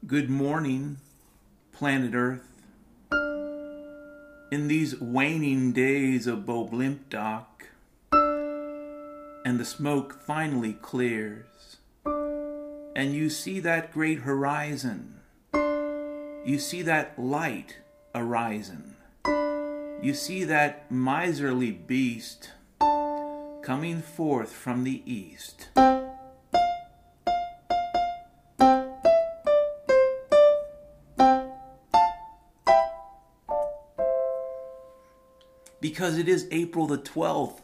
Good morning, planet Earth. In these waning days of Boblimpdoc, and the smoke finally clears, and you see that great horizon, you see that light arising, you see that miserly beast coming forth from the east. Because it is April the 12th,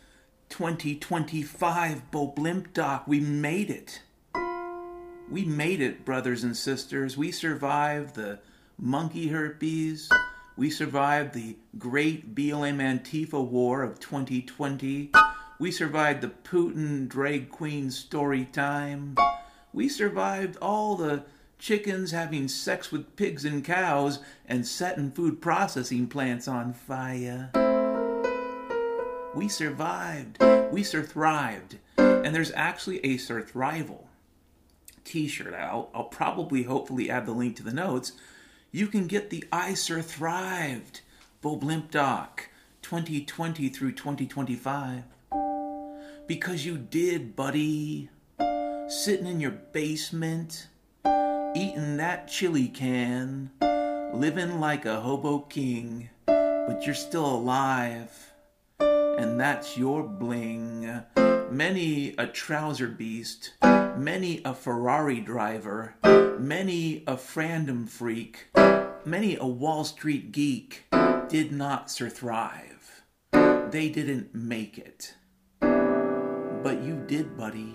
2025, Boblimpdoc. We made it. We made it, brothers and sisters. We survived the monkey herpes. We survived the great BLM Antifa war of 2020. We survived the Putin drag queen story time. We survived all the chickens having sex with pigs and cows and setting food processing plants on fire. We survived. We surthrived. And there's actually a surthrival t-shirt. I'll probably hopefully add the link to the notes. You can get the I Surthrived Boblimpdoc 2020 through 2025. Because you did, buddy. Sitting in your basement, eating that chili can, living like a hobo king, but you're still alive. And that's your bling. Many a trouser beast, many a Ferrari driver, many a frandom freak, many a Wall Street geek did not surthrive. They didn't make it. But you did, buddy.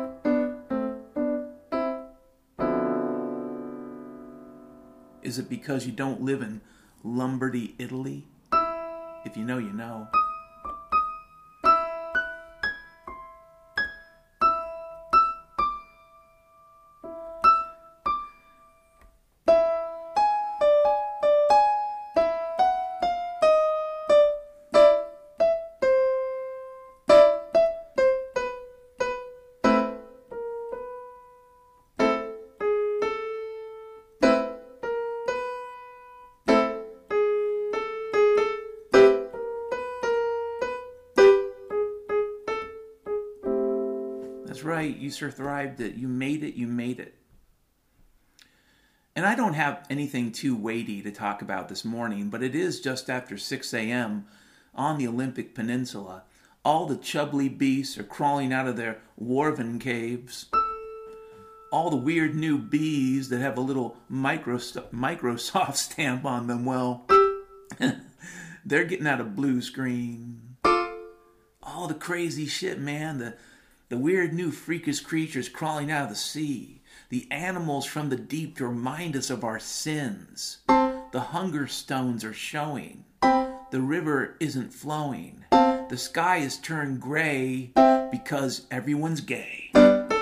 Is it because you don't live in Lombardy, Italy? If you know, you know. That's right, you surthrived it. You made it, you made it. And I don't have anything too weighty to talk about this morning, but it is just after 6 a.m. on the Olympic Peninsula. All the chubbly beasts are crawling out of their Warven caves. All the weird new bees that have a little Microsoft stamp on them, well, they're getting out of blue screen. All the crazy shit, man. The weird new freakish creatures crawling out of the sea. The animals from the deep to remind us of our sins. The hunger stones are showing. The river isn't flowing. The sky is turned gray because everyone's gay.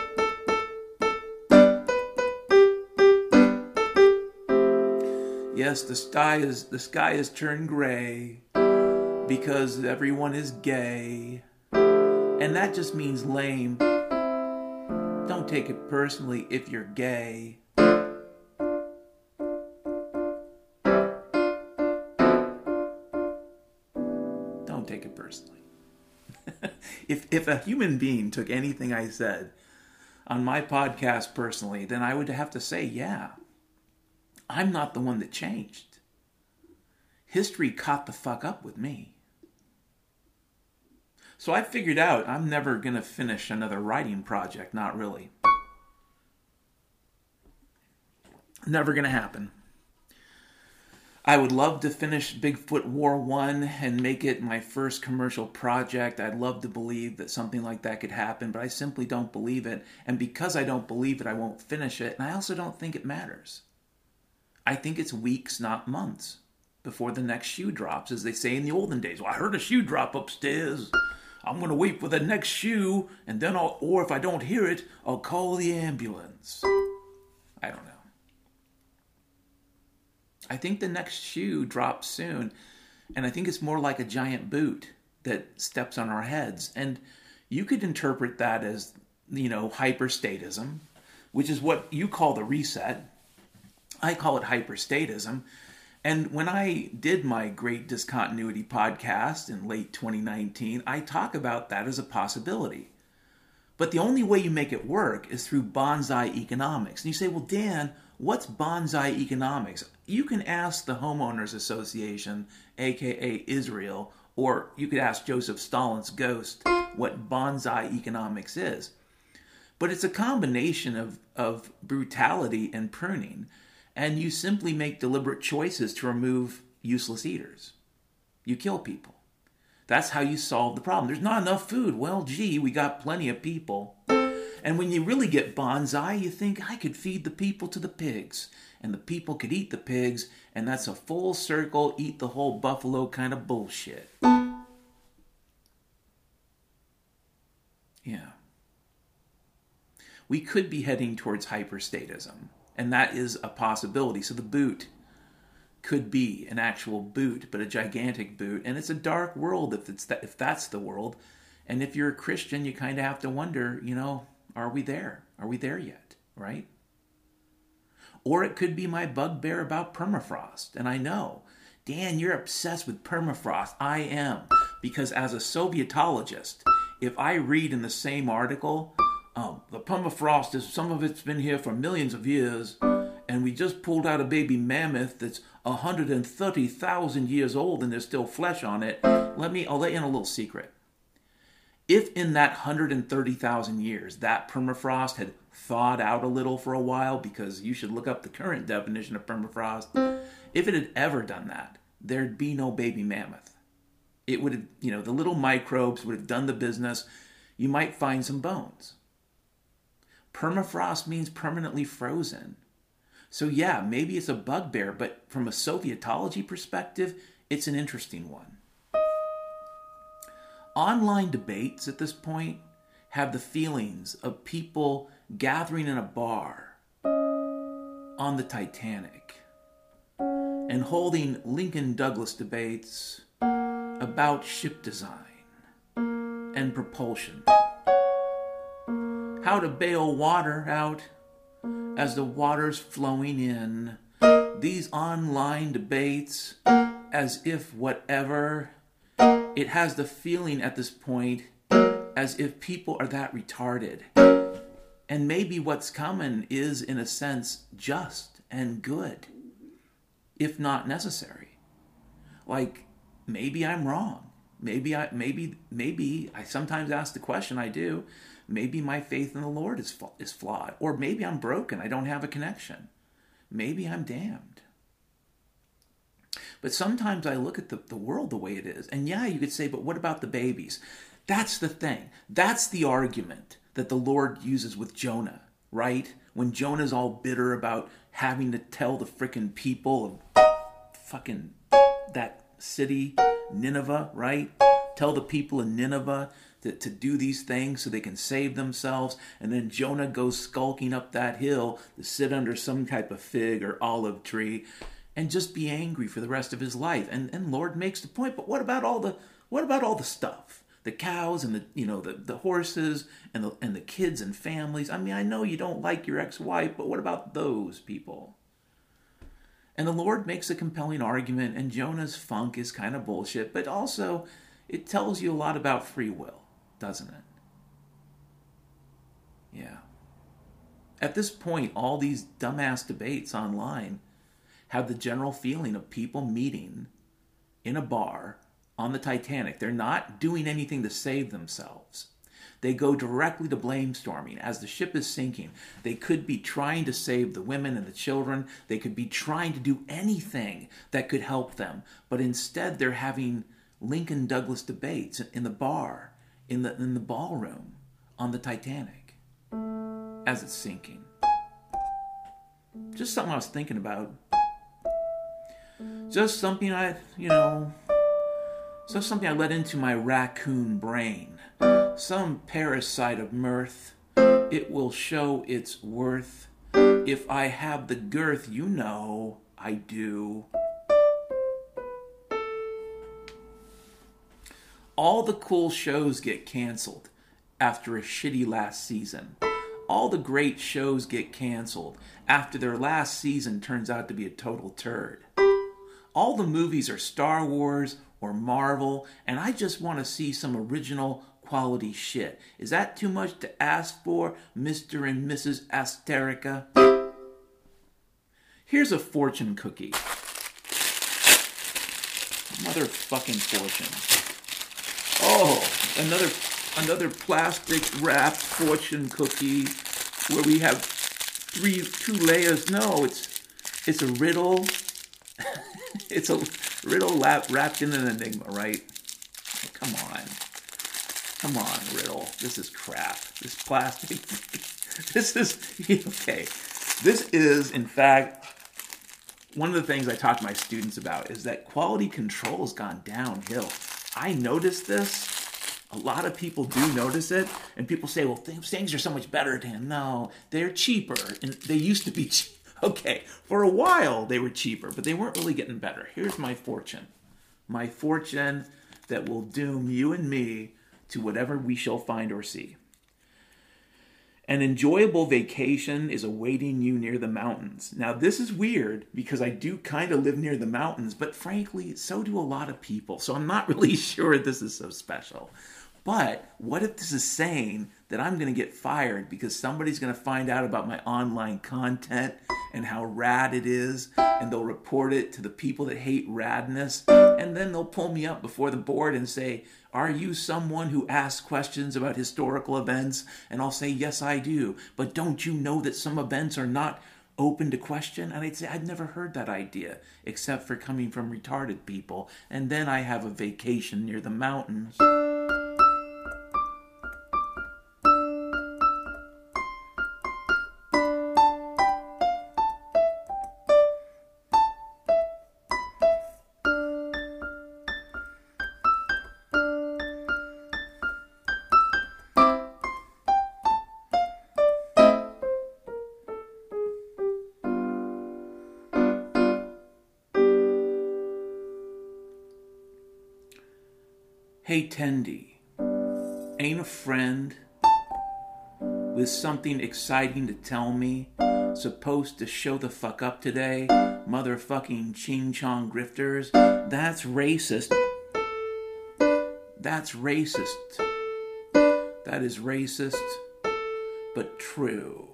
Yes, the sky is turned gray because everyone is gay. And that just means lame. Don't take it personally if you're gay. Don't take it personally. If a human being took anything I said on my podcast personally, then I would have to say, yeah, I'm not the one that changed. History caught the fuck up with me. So I figured out I'm never going to finish another writing project, not really. Never going to happen. I would love to finish Bigfoot War 1 and make it my first commercial project. I'd love to believe that something like that could happen, but I simply don't believe it. And because I don't believe it, I won't finish it. And I also don't think it matters. I think it's weeks, not months, before the next shoe drops, as they say in the olden days. Well, I heard a shoe drop upstairs. I'm going to wait for the next shoe, and then or if I don't hear it, I'll call the ambulance. I don't know. I think the next shoe drops soon, and I think it's more like a giant boot that steps on our heads. And you could interpret that as, hyperstatism, which is what you call the reset. I call it hyperstatism. And when I did my Great Discontinuity podcast in late 2019, I talk about that as a possibility. But the only way you make it work is through bonsai economics. And you say, well, Dan, what's bonsai economics? You can ask the Homeowners Association, aka Israel, or you could ask Joseph Stalin's ghost what bonsai economics is. But it's a combination of brutality and pruning, and you simply make deliberate choices to remove useless eaters. You kill people. That's how you solve the problem. There's not enough food. Well, gee, we got plenty of people. And when you really get bonsai, you think, I could feed the people to the pigs, and the people could eat the pigs, and that's a full circle, eat the whole buffalo kind of bullshit. Yeah. We could be heading towards hyperstatism, and that is a possibility. So the boot could be an actual boot, but a gigantic boot, and it's a dark world if that's the world. And if you're a Christian, you kind of have to wonder, are we there? Are we there yet, right? Or it could be my bugbear about permafrost, and I know, Dan, you're obsessed with permafrost. I am, because as a Sovietologist, if I read in the same article, the permafrost is, some of it's been here for millions of years, and we just pulled out a baby mammoth that's 130,000 years old and there's still flesh on it. I'll let you in a little secret. If in that 130,000 years that permafrost had thawed out a little for a while, because you should look up the current definition of permafrost, if it had ever done that, there'd be no baby mammoth. It would have, the little microbes would have done the business. You might find some bones. Permafrost means permanently frozen. So yeah, maybe it's a bugbear, but from a Sovietology perspective, it's an interesting one. Online debates at this point have the feelings of people gathering in a bar on the Titanic and holding Lincoln Douglas debates about ship design and propulsion. How to bail water out as the water's flowing in. These online debates, as if whatever, it has the feeling at this point as if people are that retarded. And maybe what's coming is, in a sense, just and good, if not necessary. Like, maybe I'm wrong. Maybe I sometimes ask the question, I do. Maybe my faith in the Lord is flawed. Or maybe I'm broken. I don't have a connection. Maybe I'm damned. But sometimes I look at the world the way it is. And yeah, you could say, but what about the babies? That's the thing. That's the argument that the Lord uses with Jonah, right? When Jonah's all bitter about having to tell the frickin' people of fucking that city, Nineveh, right? Tell the people in Nineveh to do these things so they can save themselves. And then Jonah goes skulking up that hill to sit under some type of fig or olive tree and just be angry for the rest of his life. And Lord makes the point, but what about all the stuff? The cows and the horses and the kids and families. I mean, I know you don't like your ex-wife, but what about those people? And the Lord makes a compelling argument, and Jonah's funk is kind of bullshit, but also it tells you a lot about free will, doesn't it? Yeah. At this point, all these dumbass debates online have the general feeling of people meeting in a bar on the Titanic. They're not doing anything to save themselves. They go directly to blame storming. As the ship is sinking, they could be trying to save the women and the children. They could be trying to do anything that could help them. But instead, they're having Lincoln Douglas debates in the bar, in the ballroom on the Titanic as it's sinking. Just something I was thinking about. Just something I let into my raccoon brain. Some parasite of mirth. It will show its worth. If I have the girth, I do. All the cool shows get canceled after a shitty last season. all the great shows get canceled after their last season turns out to be a total turd. All the movies are Star Wars or Marvel, and I just want to see some original quality shit. Is that too much to ask for, Mr. and Mrs. Asterica? Here's a fortune cookie. Motherfucking fortune. Oh, another plastic wrapped fortune cookie where we have two layers. No, it's a riddle. It's a riddle wrapped in an enigma, right? Come on, riddle. This is crap. This plastic. This is okay. This is, in fact, one of the things I talk to my students about is that quality control has gone downhill. I noticed this. A lot of people do notice it, and people say, well, things are so much better, Dan. No, they're cheaper, and they used to be cheap. Okay, for a while they were cheaper, but they weren't really getting better. Here's my fortune. My fortune that will doom you and me to whatever we shall find or see. An enjoyable vacation is awaiting you near the mountains. Now, this is weird because I do kind of live near the mountains, but frankly, so do a lot of people. So I'm not really sure this is so special. But what if this is saying that I'm going to get fired because somebody's going to find out about my online content and how rad it is, and they'll report it to the people that hate radness, and then they'll pull me up before the board and say, are you someone who asks questions about historical events? And I'll say, yes, I do. But don't you know that some events are not open to question? And I'd say, I'd never heard that idea, except for coming from retarded people. And then I have a vacation near the mountains. Hey, Tendi, ain't a friend with something exciting to tell me supposed to show the fuck up today? Motherfucking ching-chong grifters. That's racist. That's racist. That is racist, but true.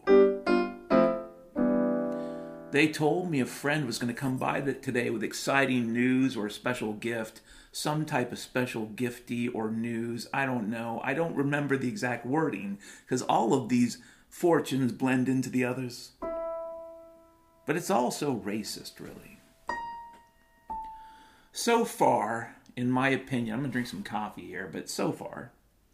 They told me a friend was going to come by today with exciting news or a special gift. Some type of special gifty or news. I don't know. I don't remember the exact wording because all of these fortunes blend into the others. But it's also racist, really. So far, in my opinion, I'm going to drink some coffee here, but so far,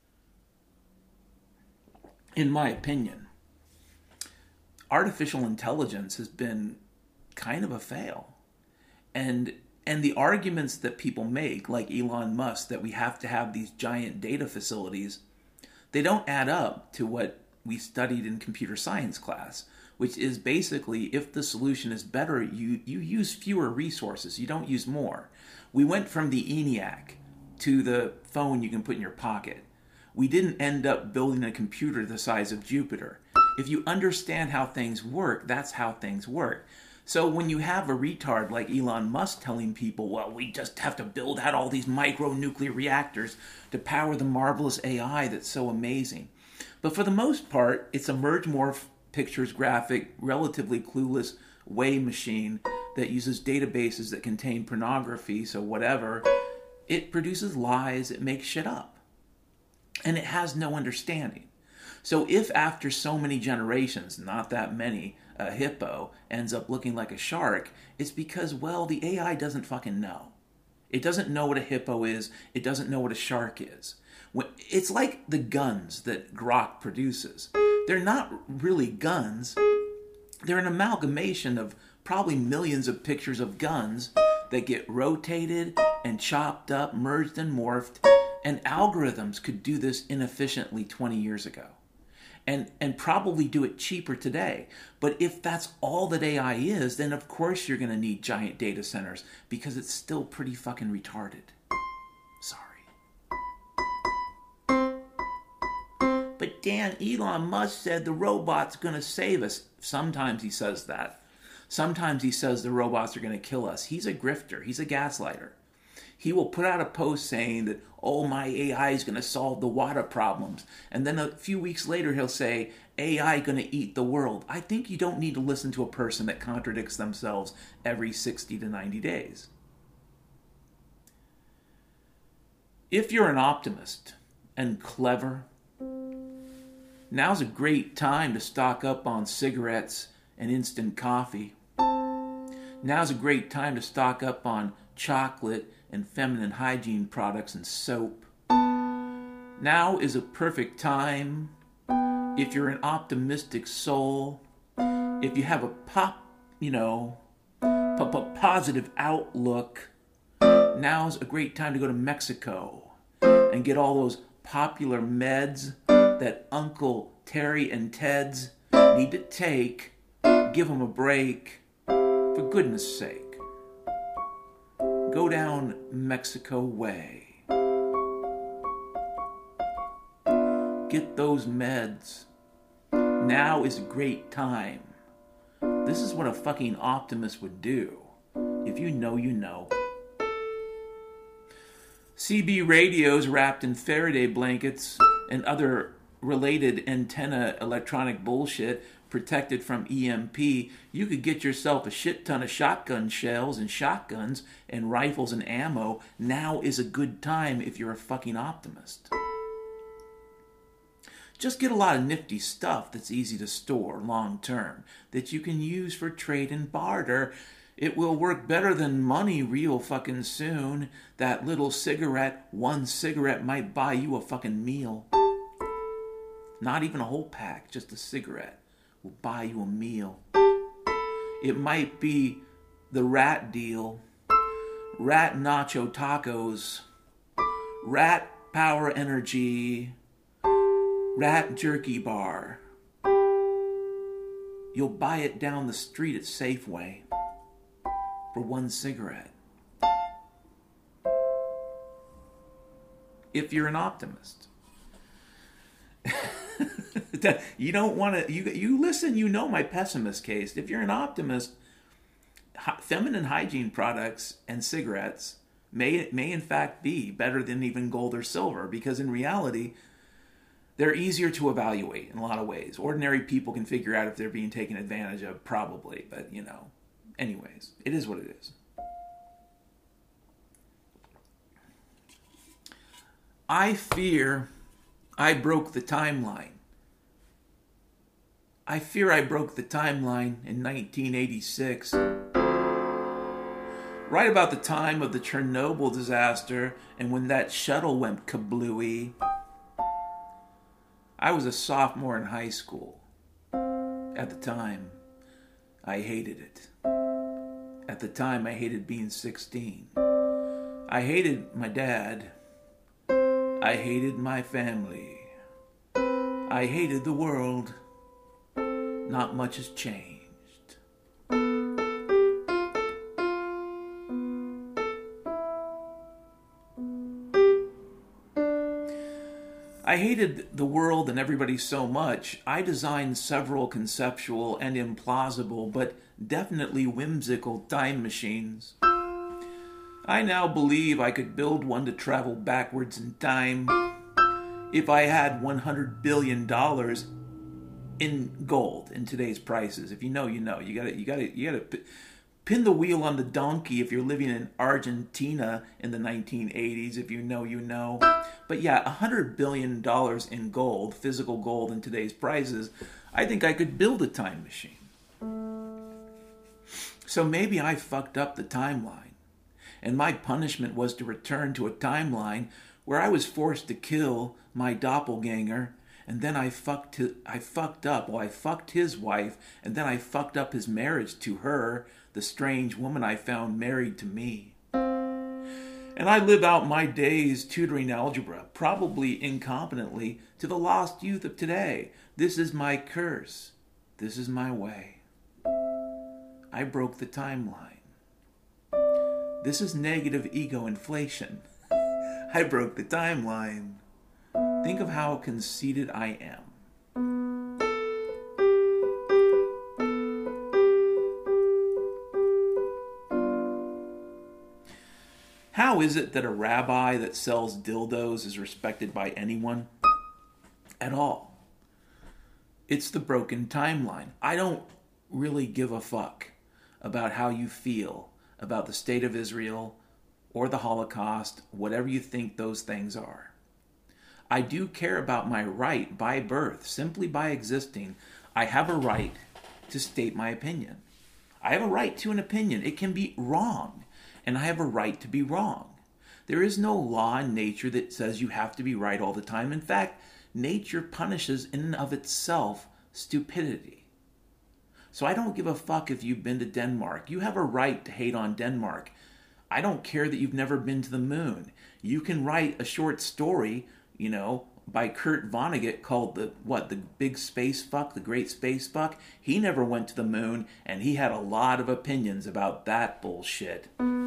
in my opinion, artificial intelligence has been kind of a fail. And the arguments that people make, like Elon Musk, that we have to have these giant data facilities, they don't add up to what we studied in computer science class, which is basically if the solution is better, you use fewer resources, you don't use more. We went from the ENIAC to the phone you can put in your pocket. We didn't end up building a computer the size of Jupiter. If you understand how things work, that's how things work. So when you have a retard like Elon Musk telling people, well, we just have to build out all these micronuclear reactors to power the marvelous AI that's so amazing. But for the most part, it's a merge morph pictures graphic, relatively clueless way machine that uses databases that contain pornography, so whatever. It produces lies, it makes shit up. And it has no understanding. So if after so many generations, not that many, a hippo ends up looking like a shark, it's because, well, the AI doesn't fucking know. It doesn't know what a hippo is. It doesn't know what a shark is. It's like the guns that Grok produces. They're not really guns. They're an amalgamation of probably millions of pictures of guns that get rotated and chopped up, merged and morphed, and algorithms could do this inefficiently 20 years ago. And probably do it cheaper today. But if that's all that AI is, then of course you're going to need giant data centers because it's still pretty fucking retarded. Sorry. but Dan, Elon Musk said the robot's going to save us. Sometimes he says that. Sometimes he says the robots are going to kill us. He's a grifter. He's a gaslighter. He will put out a post saying that, oh, my AI is going to solve the water problems. And then a few weeks later, he'll say, AI going to eat the world. I think you don't need to listen to a person that contradicts themselves every 60 to 90 days. If you're an optimist and clever, now's a great time to stock up on cigarettes and instant coffee. Now's a great time to stock up on chocolate and feminine hygiene products and soap. Now is a perfect time if you're an optimistic soul, if you have a positive outlook. Now's a great time to go to Mexico and get all those popular meds that Uncle Terry and Ted's need to take. Give them a break, for goodness sake. Go down Mexico way. Get those meds. Now is a great time. This is what a fucking optimist would do. If you know, you know. CB radios wrapped in Faraday blankets and other related antenna electronic bullshit protected from EMP, you could get yourself a shit ton of shotgun shells and shotguns and rifles and ammo. Now is a good time if you're a fucking optimist. Just get a lot of nifty stuff that's easy to store long term, that you can use for trade and barter. It will work better than money real fucking soon. That little cigarette, one cigarette might buy you a fucking meal. Not even a whole pack, just a cigarette will buy you a meal. It might be the rat deal, rat nacho tacos, rat power energy, rat jerky bar. You'll buy it down the street at Safeway for one cigarette. If you're an optimist. You don't want to, you listen, you know my pessimist case. If you're an optimist, feminine hygiene products and cigarettes may in fact be better than even gold or silver, because in reality, they're easier to evaluate in a lot of ways. Ordinary people can figure out if they're being taken advantage of, probably, but anyways, it is what it is. I fear I broke the timeline. I fear I broke the timeline in 1986. Right about the time of the Chernobyl disaster and when that shuttle went kablooey. I was a sophomore in high school. At the time, I hated it. At the time, I hated being 16. I hated my dad. I hated my family. I hated the world. Not much has changed. I hated the world and everybody so much, I designed several conceptual and implausible, but definitely whimsical time machines. I now believe I could build one to travel backwards in time if I had $100 billion in gold in today's prices. If you know, you know. You gotta pin the wheel on the donkey if you're living in Argentina in the 1980s. If you know, you know. But yeah, $100 billion in gold, physical gold in today's prices, I think I could build a time machine. So maybe I fucked up the timeline, and my punishment was to return to a timeline where I was forced to kill my doppelganger, and then I fucked up. Well, I fucked his wife, and then I fucked up his marriage to her, the strange woman I found married to me. And I live out my days tutoring algebra, probably incompetently, to the lost youth of today. This is my curse. This is my way. I broke the timeline. This is negative ego inflation. I broke the timeline. Think of how conceited I am. How is it that a rabbi that sells dildos is respected by anyone at all? It's the broken timeline. I don't really give a fuck about how you feel about the state of Israel or the Holocaust, whatever you think those things are. I do care about my right by birth, simply by existing. I have a right to state my opinion. I have a right to an opinion. It can be wrong, and I have a right to be wrong. There is no law in nature that says you have to be right all the time. In fact, nature punishes in and of itself stupidity. So I don't give a fuck if you've been to Denmark. You have a right to hate on Denmark. I don't care that you've never been to the moon. You can write a short story, by Kurt Vonnegut called the big space fuck, the great space fuck. He never went to the moon, and he had a lot of opinions about that bullshit.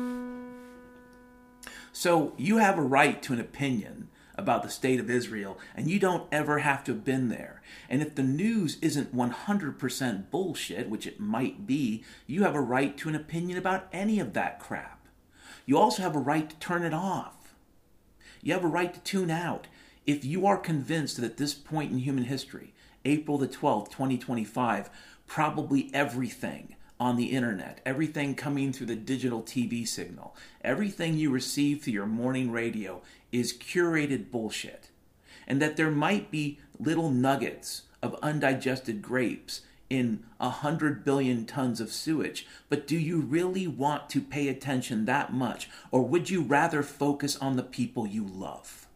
So you have a right to an opinion about the state of Israel, and you don't ever have to have been there. And if the news isn't 100% bullshit, which it might be, you have a right to an opinion about any of that crap. You also have a right to turn it off. You have a right to tune out. If you are convinced that at this point in human history, April the 12th, 2025, probably everything on the internet, everything coming through the digital TV signal, everything you receive through your morning radio is curated bullshit, and that there might be little nuggets of undigested grapes in 100 billion tons of sewage, but do you really want to pay attention that much, or would you rather focus on the people you love?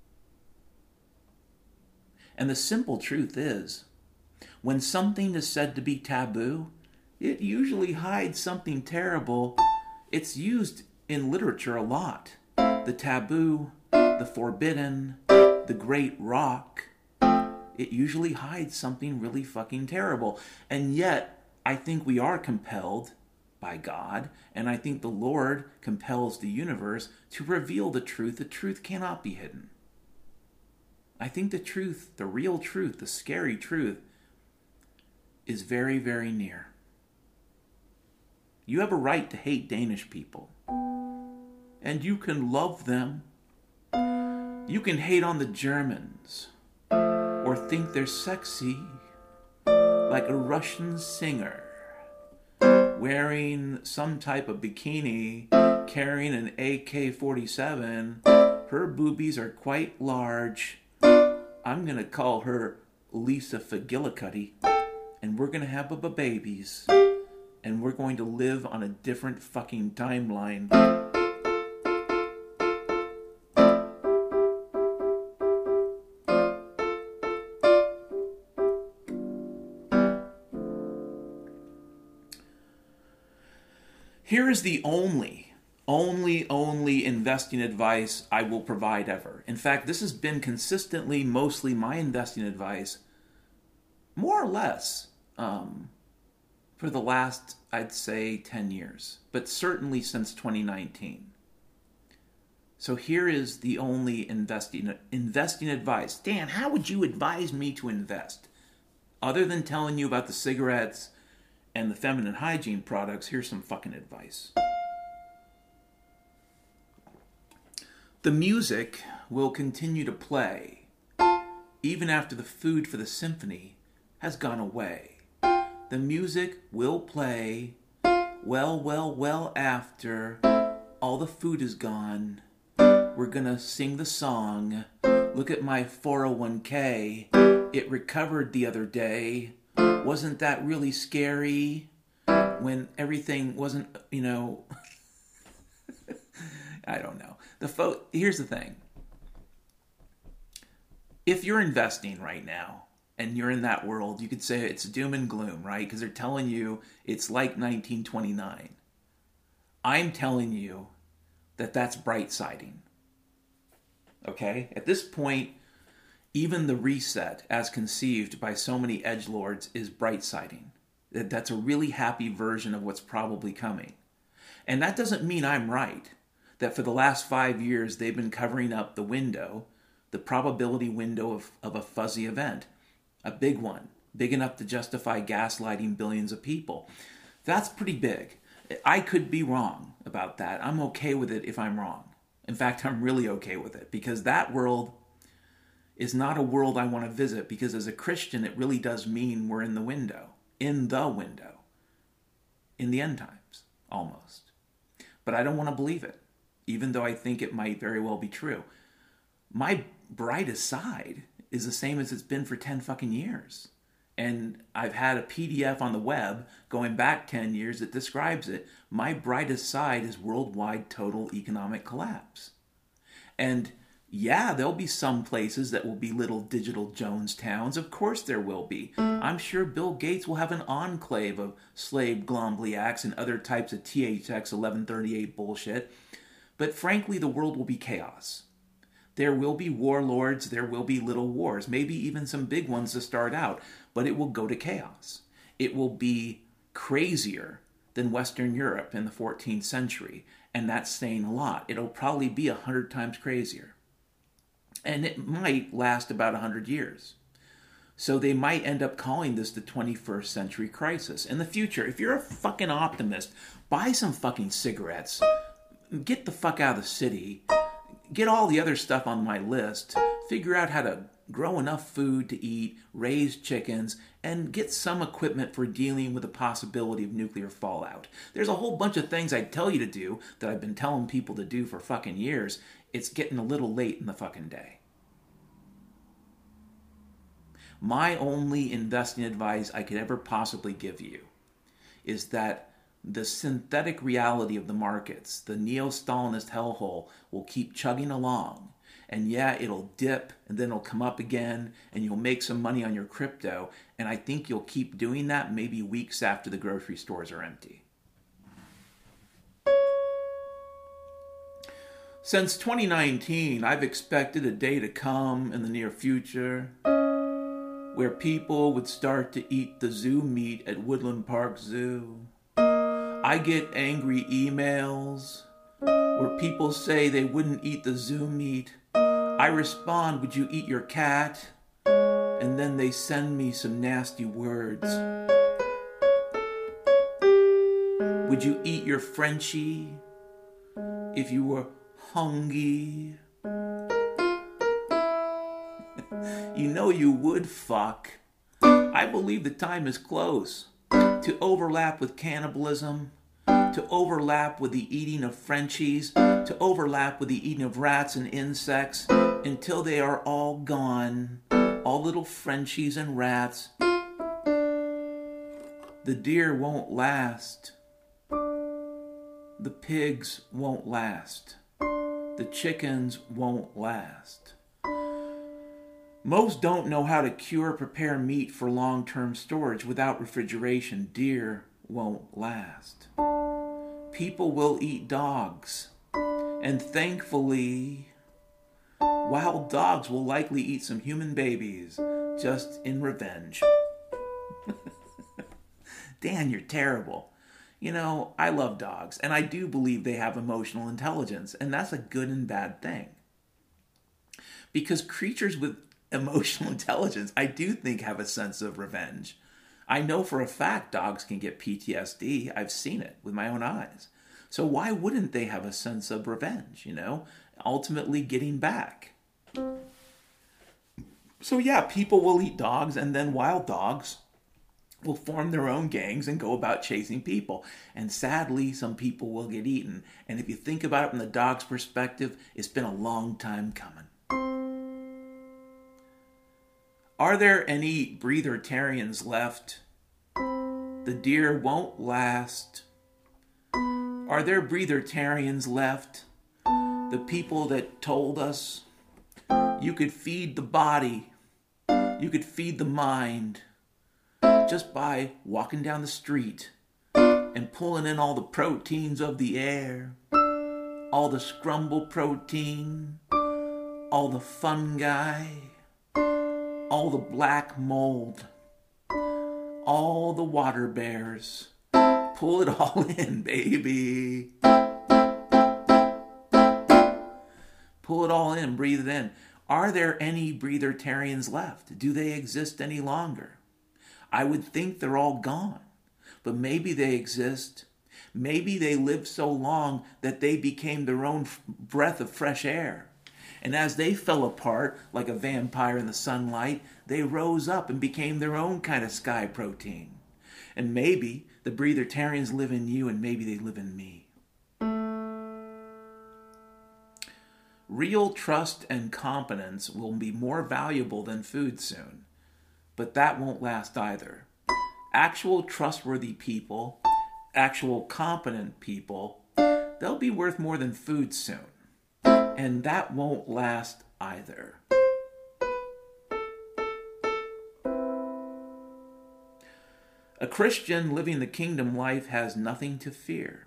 And the simple truth is, when something is said to be taboo, it usually hides something terrible. It's used in literature a lot. The taboo, the forbidden, the great rock. It usually hides something really fucking terrible. And yet, I think we are compelled by God, and I think the Lord compels the universe to reveal the truth. The truth cannot be hidden. I think the truth, the real truth, the scary truth, is very, very near. You have a right to hate Danish people. And you can love them. You can hate on the Germans. Or think they're sexy. Like a Russian singer. Wearing some type of bikini. Carrying an AK-47. Her boobies are quite large. I'm going to call her Lisa Fagillicuddy. And we're going to have babies. And we're going to live on a different fucking timeline. Here is the only investing advice I will provide ever. In fact, this has been consistently mostly my investing advice, more or less, for the last, I'd say, 10 years, but certainly since 2019. So here is the only investing advice. Dan, how would you advise me to invest? Other than telling you about the cigarettes and the feminine hygiene products, here's some fucking advice. The music will continue to play even after the food for the symphony has gone away. The music will play well after all the food is gone. We're gonna sing the song. Look at my 401k. It recovered the other day. Wasn't that really scary? When everything wasn't, I don't know. Here's the thing. If you're investing right now, and you're in that world, you could say it's doom and gloom, right? Because they're telling you it's like 1929. I'm telling you that that's bright-siding. Okay? At this point, even the reset, as conceived by so many edgelords, is bright-siding. That's a really happy version of what's probably coming. And that doesn't mean I'm right. That for the last 5 years, they've been covering up the window the probability window of a fuzzy event, a big one, big enough to justify gaslighting billions of people. That's pretty big. I could be wrong about that. I'm okay with it if I'm wrong. In fact, I'm really okay with it, because that world is not a world I want to visit, because as a Christian, it really does mean we're in the window, in the end times, almost. But I don't want to believe it, even though I think it might very well be true. My brightest side is the same as it's been for 10 fucking years. And I've had a PDF on the web going back 10 years that describes it. My brightest side is worldwide total economic collapse. And yeah, there'll be some places that will be little digital Jonestowns. Of course there will be. I'm sure Bill Gates will have an enclave of slave glombliacs and other types of THX 1138 bullshit. But frankly, the world will be chaos. There will be warlords, there will be little wars, maybe even some big ones to start out, but it will go to chaos. It will be crazier than Western Europe in the 14th century, and that's saying a lot. It'll probably be 100 times crazier. And it might last about 100 years. So they might end up calling this the 21st century crisis. In the future, if you're a fucking optimist, buy some fucking cigarettes, get the fuck out of the city, get all the other stuff on my list, figure out how to grow enough food to eat, raise chickens, and get some equipment for dealing with the possibility of nuclear fallout. There's a whole bunch of things I'd tell you to do that I've been telling people to do for fucking years. It's getting a little late in the fucking day. My only investing advice I could ever possibly give you is that the synthetic reality of the markets, the neo-Stalinist hellhole, will keep chugging along. And yeah, it'll dip, and then it'll come up again, and you'll make some money on your crypto. And I think you'll keep doing that maybe weeks after the grocery stores are empty. Since 2019, I've expected a day to come in the near future where people would start to eat the zoo meat at Woodland Park Zoo. I get angry emails where people say they wouldn't eat the zoo meat. I respond, would you eat your cat? And then they send me some nasty words. Would you eat your Frenchie if you were hungry? You know you would, fuck. I believe the time is close to overlap with cannibalism, to overlap with the eating of Frenchies, to overlap with the eating of rats and insects, until they are all gone, all little Frenchies and rats. The deer won't last. The pigs won't last. The chickens won't last. Most don't know how to cure or prepare meat for long-term storage without refrigeration. Deer won't last. People will eat dogs. And thankfully, wild dogs will likely eat some human babies, just in revenge. Dan, you're terrible. You know, I love dogs, and I do believe they have emotional intelligence, and that's a good and bad thing. Because creatures with emotional intelligence, I do think, have a sense of revenge. I know for a fact dogs can get PTSD. I've seen it with my own eyes. So why wouldn't they have a sense of revenge, you know? Ultimately getting back. So yeah, people will eat dogs, and then wild dogs will form their own gangs and go about chasing people. And sadly, some people will get eaten. And if you think about it from the dog's perspective, it's been a long time coming. Are there any breatherians left? The deer won't last. Are there breatherians left? The people that told us you could feed the body, you could feed the mind just by walking down the street and pulling in all the proteins of the air, all the scrumble protein, all the fungi, all the black mold, all the water bears. Pull it all in, baby. Pull it all in, breathe it in. Are there any breatharians left? Do they exist any longer? I would think they're all gone, but maybe they exist. Maybe they lived so long that they became their own breath of fresh air. And as they fell apart like a vampire in the sunlight, they rose up and became their own kind of sky protein. And maybe the breatharians live in you, and maybe they live in me. Real trust and competence will be more valuable than food soon, but that won't last either. Actual trustworthy people, actual competent people, they'll be worth more than food soon, and that won't last either. A Christian living the kingdom life has nothing to fear.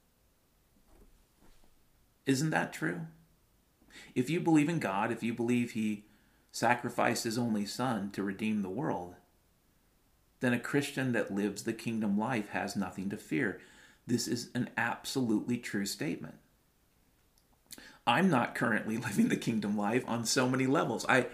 Isn't that true? If you believe in God, if you believe He sacrificed His only Son to redeem the world, then a Christian that lives the kingdom life has nothing to fear. This is an absolutely true statement. I'm not currently living the kingdom life on so many levels. I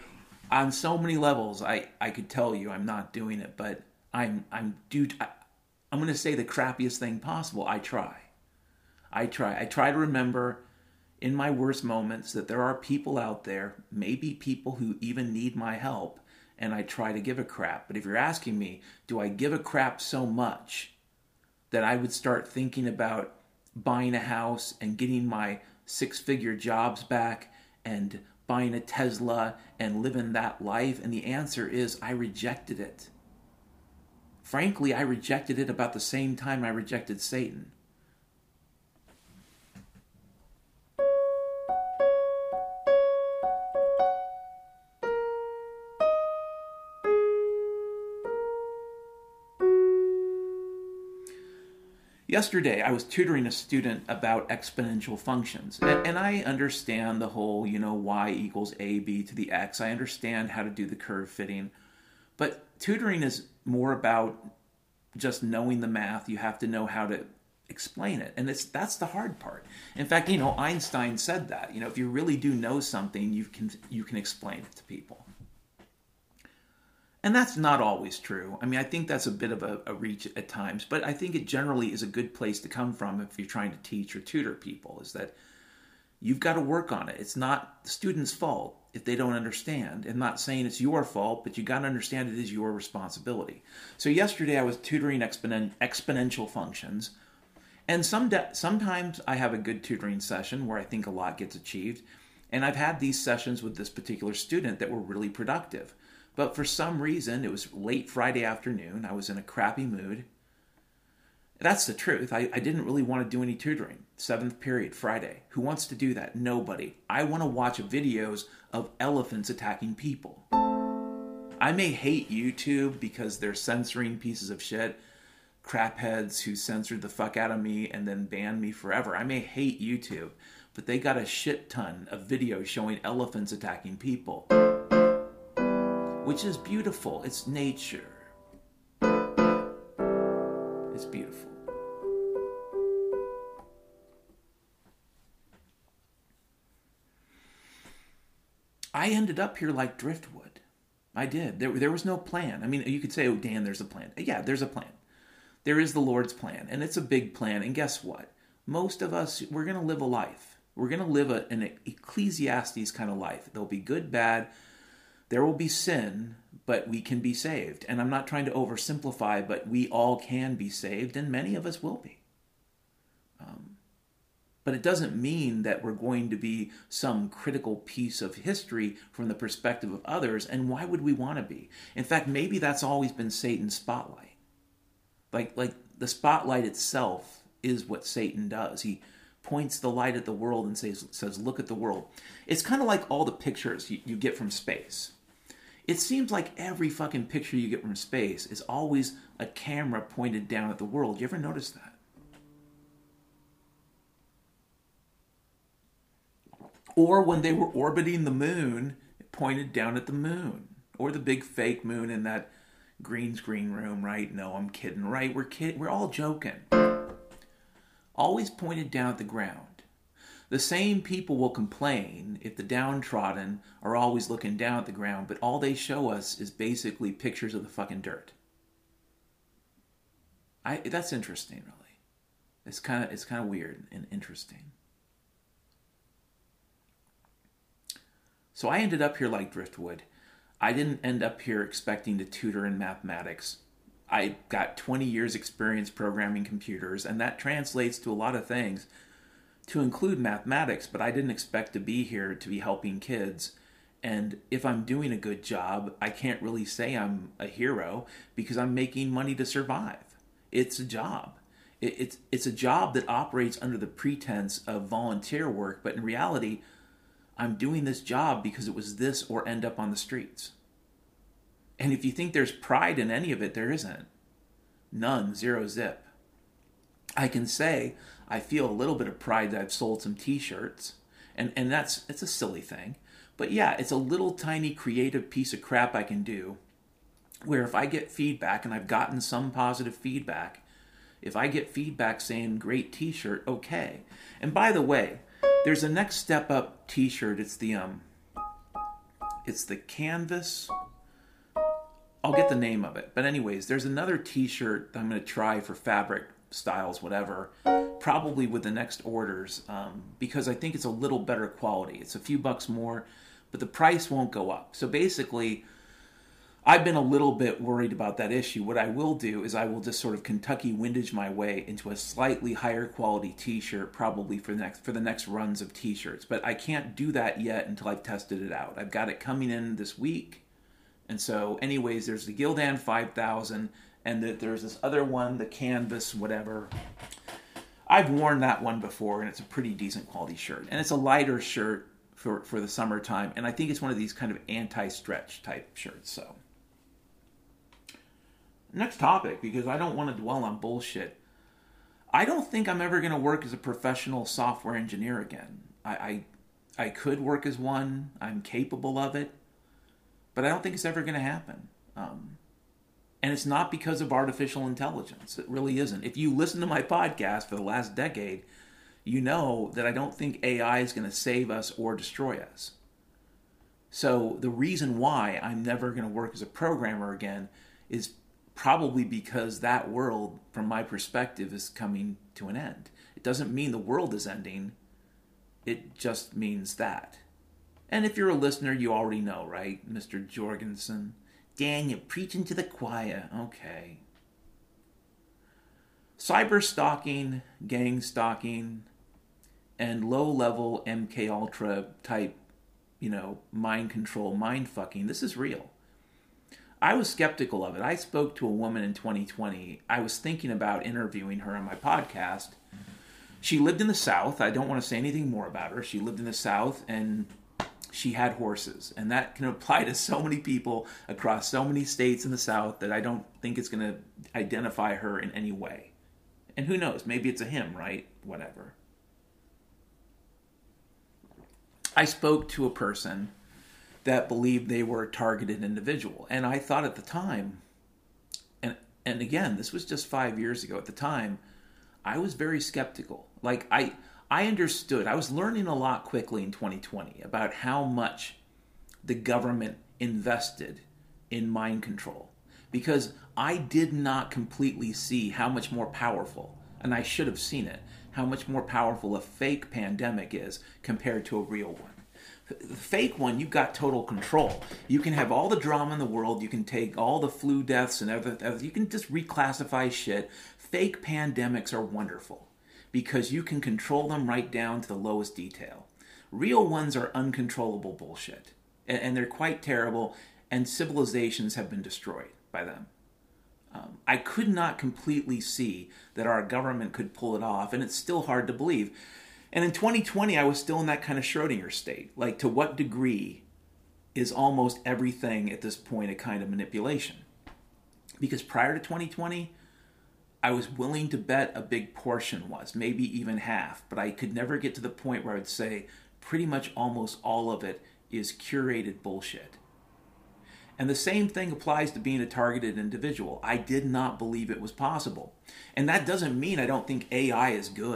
could tell you I'm not doing it, but I'm going to say the crappiest thing possible. I try to remember in my worst moments that there are people out there, maybe people who even need my help, and I try to give a crap. But if you're asking me, do I give a crap so much that I would start thinking about buying a house and getting my 6-figure jobs back and buying a Tesla and living that life? And the answer is I rejected it. Frankly, I rejected it about the same time I rejected Satan. Yesterday, I was tutoring a student about exponential functions, and I understand the whole, y equals ab to the x. I understand how to do the curve fitting, but tutoring is more about just knowing the math. You have to know how to explain it, and that's the hard part. In fact, Einstein said that, if you really do know something, you can explain it to people. And that's not always true. I mean, I think that's a bit of a reach at times, but I think it generally is a good place to come from if you're trying to teach or tutor people, is that you've got to work on it. It's not the student's fault if they don't understand. I'm not saying it's your fault, but you got to understand it is your responsibility. So yesterday I was tutoring exponential functions, and sometimes I have a good tutoring session where I think a lot gets achieved, and I've had these sessions with this particular student that were really productive. But for some reason, it was late Friday afternoon. I was in a crappy mood. That's the truth. I didn't really want to do any tutoring. 7th period, Friday. Who wants to do that? Nobody. I want to watch videos of elephants attacking people. I may hate YouTube because they're censoring pieces of shit. Crapheads who censored the fuck out of me and then banned me forever. I may hate YouTube, but they got a shit ton of videos showing elephants attacking people. Which is beautiful. It's nature. It's beautiful. I ended up here like driftwood. I did. There was no plan. I mean, you could say, oh, Dan, there's a plan. Yeah, there's a plan. There is the Lord's plan, and it's a big plan. And guess what? Most of us, we're going to live a life. We're going to live an Ecclesiastes kind of life. There'll be good, bad. There will be sin, but we can be saved. And I'm not trying to oversimplify, but we all can be saved, and many of us will be. But it doesn't mean that we're going to be some critical piece of history from the perspective of others, and why would we want to be? In fact, maybe that's always been Satan's spotlight. Like the spotlight itself is what Satan does. He points the light at the world and says, look at the world. It's kind of like all the pictures you get from space. It seems like every fucking picture you get from space is always a camera pointed down at the world. You ever notice that? Or when they were orbiting the moon, it pointed down at the moon. Or the big fake moon in that green screen room, right? No, I'm kidding, right? We're all joking. Always pointed down at the ground. The same people will complain if the downtrodden are always looking down at the ground, but all they show us is basically pictures of the fucking dirt. That's interesting, really. It's kind of weird and interesting. So I ended up here like Driftwood. I didn't end up here expecting to tutor in mathematics. I got 20 years experience programming computers, and that translates to a lot of things, to include mathematics, but I didn't expect to be here to be helping kids. And if I'm doing a good job, I can't really say I'm a hero because I'm making money to survive. It's a job. It's a job that operates under the pretense of volunteer work, but in reality, I'm doing this job because it was this or end up on the streets. And if you think there's pride in any of it, there isn't. None, zero zip. I can say I feel a little bit of pride that I've sold some t-shirts, and it's a silly thing. But yeah, it's a little tiny creative piece of crap I can do, where if I get feedback, and I've gotten some positive feedback, if I get feedback saying great t-shirt, okay. And by the way, there's a next step up t-shirt. It's the canvas. I'll get the name of it. But anyways, there's another t-shirt I'm going to try for fabric styles, whatever, probably with the next orders, because I think it's a little better quality. It's a few bucks more, but the price won't go up. So basically, I've been a little bit worried about that issue. What I will do is I will just sort of Kentucky windage my way into a slightly higher quality t-shirt, probably for the next runs of t-shirts. But I can't do that yet until I've tested it out. I've got it coming in this week. And so anyways, there's the Gildan 5000, and there's this other one, the Canvas, whatever. I've worn that one before, and it's a pretty decent quality shirt. And it's a lighter shirt for the summertime, and I think it's one of these kind of anti-stretch type shirts. So next topic, because I don't want to dwell on bullshit. I don't think I'm ever going to work as a professional software engineer again. I could work as one. I'm capable of it. But I don't think it's ever going to happen. And it's not because of artificial intelligence. It really isn't. If you listen to my podcast for the last decade, you know that I don't think AI is going to save us or destroy us. So the reason why I'm never going to work as a programmer again is probably because that world, from my perspective, is coming to an end. It doesn't mean the world is ending. It just means that. And if you're a listener, you already know, right, Mr. Jorgensen? Dan, you're preaching to the choir. Okay. Cyber stalking, gang stalking, and low-level MK Ultra type, mind control, mind fucking. This is real. I was skeptical of it. I spoke to a woman in 2020. I was thinking about interviewing her on my podcast. She lived in the South. I don't want to say anything more about her. She lived in the South, and she had horses. And that can apply to so many people across so many states in the South that I don't think it's going to identify her in any way. And who knows? Maybe it's a him, right? Whatever. I spoke to a person that believed they were a targeted individual. And I thought at the time, and again, this was just 5 years ago, at the time, I was very skeptical. Like, I understood. I was learning a lot quickly in 2020 about how much the government invested in mind control. Because I did not completely see how much more powerful, and I should have seen it, how much more powerful a fake pandemic is compared to a real one. The fake one, you've got total control. You can have all the drama in the world. You can take all the flu deaths and everything. You can just reclassify shit. Fake pandemics are wonderful because you can control them right down to the lowest detail. Real ones are uncontrollable bullshit. And they're quite terrible, and civilizations have been destroyed by them. I could not completely see that our government could pull it off, and it's still hard to believe. And in 2020, I was still in that kind of Schrodinger state. Like, to what degree is almost everything at this point a kind of manipulation? Because prior to 2020, I was willing to bet a big portion was, maybe even half, but I could never get to the point where I would say pretty much almost all of it is curated bullshit. And the same thing applies to being a targeted individual. I did not believe it was possible. And that doesn't mean I don't think AI is good.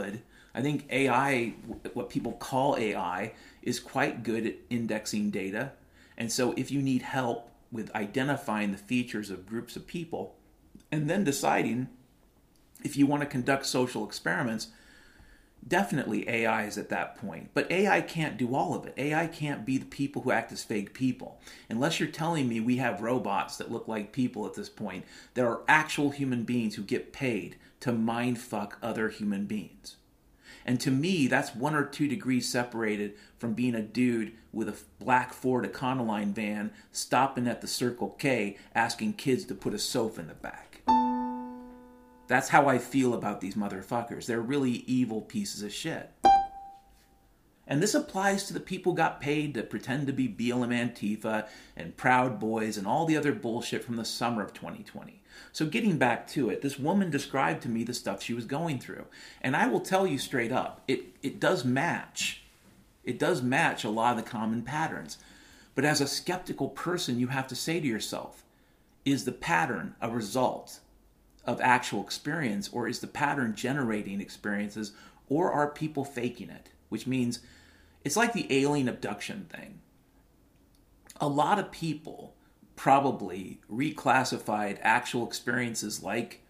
I think AI, what people call AI, is quite good at indexing data. And so if you need help with identifying the features of groups of people and then deciding if you want to conduct social experiments, definitely AI is at that point. But AI can't do all of it. AI can't be the people who act as fake people. Unless you're telling me we have robots that look like people at this point, there are actual human beings who get paid to mind fuck other human beings. And to me, that's 1 or 2 degrees separated from being a dude with a black Ford Econoline van stopping at the Circle K asking kids to put a sofa in the back. That's how I feel about these motherfuckers. They're really evil pieces of shit. And this applies to the people who got paid to pretend to be BLM Antifa and Proud Boys and all the other bullshit from the summer of 2020. So getting back to it, this woman described to me the stuff she was going through. And I will tell you straight up, it does match. It does match a lot of the common patterns. But as a skeptical person, you have to say to yourself, is the pattern a result of actual experience, or is the pattern generating experiences, or are people faking it? Which means it's like the alien abduction thing. A lot of people probably reclassified actual experiences like,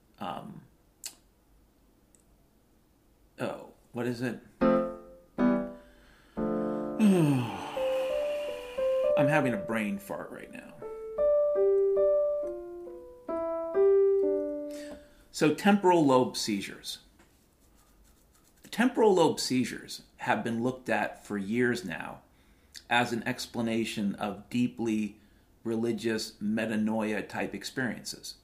what is it? I'm having a brain fart right now. So temporal lobe seizures. Temporal lobe seizures have been looked at for years now as an explanation of deeply religious metanoia type experiences.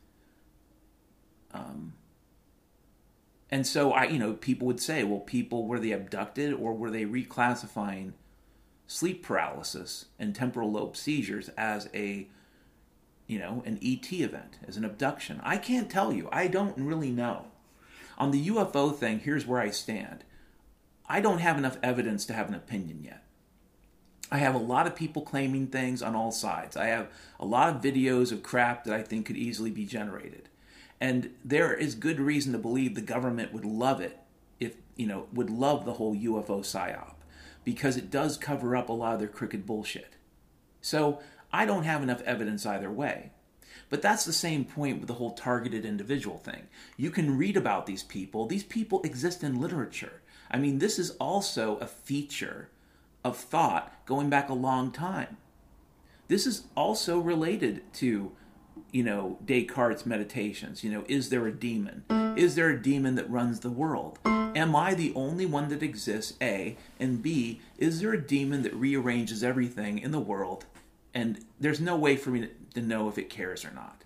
And so people would say, well, were they abducted or were they reclassifying sleep paralysis and temporal lobe seizures as an ET event, as an abduction? I can't tell you. I don't really know. On the UFO thing, here's where I stand. I don't have enough evidence to have an opinion yet. I have a lot of people claiming things on all sides. I have a lot of videos of crap that I think could easily be generated. And there is good reason to believe the government would love it, would love the whole UFO psyop, because it does cover up a lot of their crooked bullshit. So I don't have enough evidence either way. But that's the same point with the whole targeted individual thing. You can read about these people. These people exist in literature. I mean, this is also a feature of thought going back a long time. This is also related to, Descartes' meditations. Is there a demon? Is there a demon that runs the world? Am I the only one that exists, A? And B, is there a demon that rearranges everything in the world? And there's no way for me to know if it cares or not.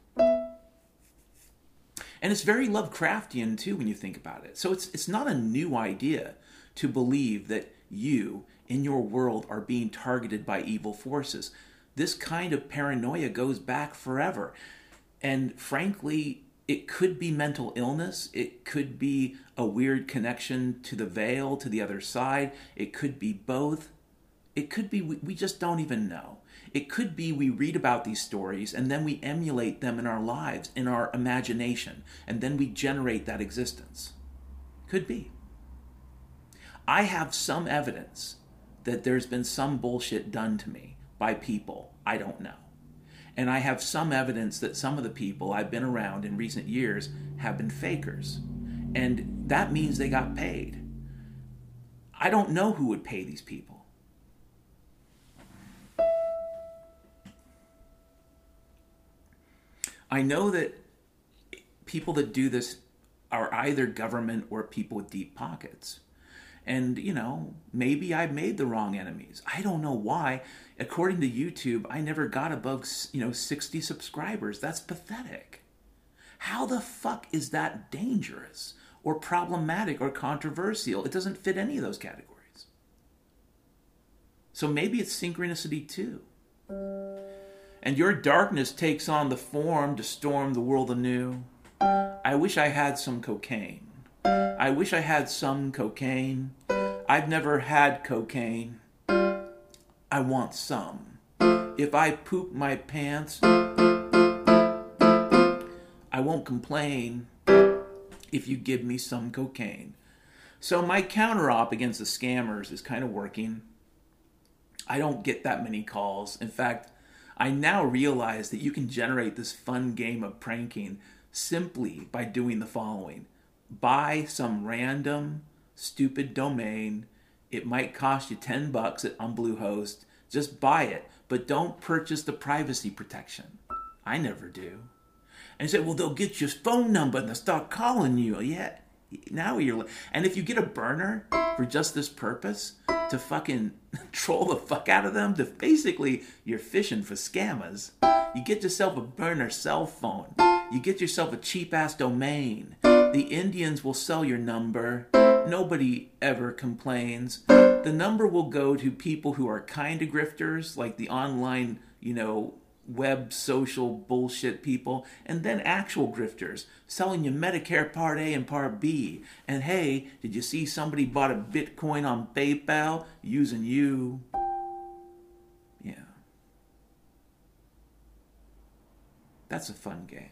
And it's very Lovecraftian, too, when you think about it. So it's not a new idea to believe that you, in your world, are being targeted by evil forces. This kind of paranoia goes back forever. And frankly, it could be mental illness. It could be a weird connection to the veil, to the other side. It could be both. It could be we just don't even know. It could be we read about these stories and then we emulate them in our lives, in our imagination, and then we generate that existence. Could be. I have some evidence that there's been some bullshit done to me by people I don't know. And I have some evidence that some of the people I've been around in recent years have been fakers. And that means they got paid. I don't know who would pay these people. I know that people that do this are either government or people with deep pockets. And, maybe I made the wrong enemies. I don't know why. According to YouTube, I never got above, 60 subscribers. That's pathetic. How the fuck is that dangerous or problematic or controversial? It doesn't fit any of those categories. So maybe it's synchronicity too. And your darkness takes on the form to storm the world anew. I wish I had some cocaine. I wish I had some cocaine. I've never had cocaine. I want some. If I poop my pants, I won't complain if you give me some cocaine. So my counter-op against the scammers is kind of working. I don't get that many calls. In fact, I now realize that you can generate this fun game of pranking simply by doing the following. Buy some random, stupid domain. It might cost you $10 on Bluehost. Just buy it, but don't purchase the privacy protection. I never do. And you say, well, they'll get your phone number and they'll start calling you. Yeah, now you're... And if you get a burner for just this purpose, to fucking troll the fuck out of them, to basically, you're fishing for scammers. You get yourself a burner cell phone. You get yourself a cheap-ass domain. The Indians will sell your number. Nobody ever complains. The number will go to people who are kind of grifters, like the online, web social bullshit people, and then actual grifters selling you Medicare Part A and Part B. And hey, did you see somebody bought a Bitcoin on PayPal using you? Yeah. That's a fun game.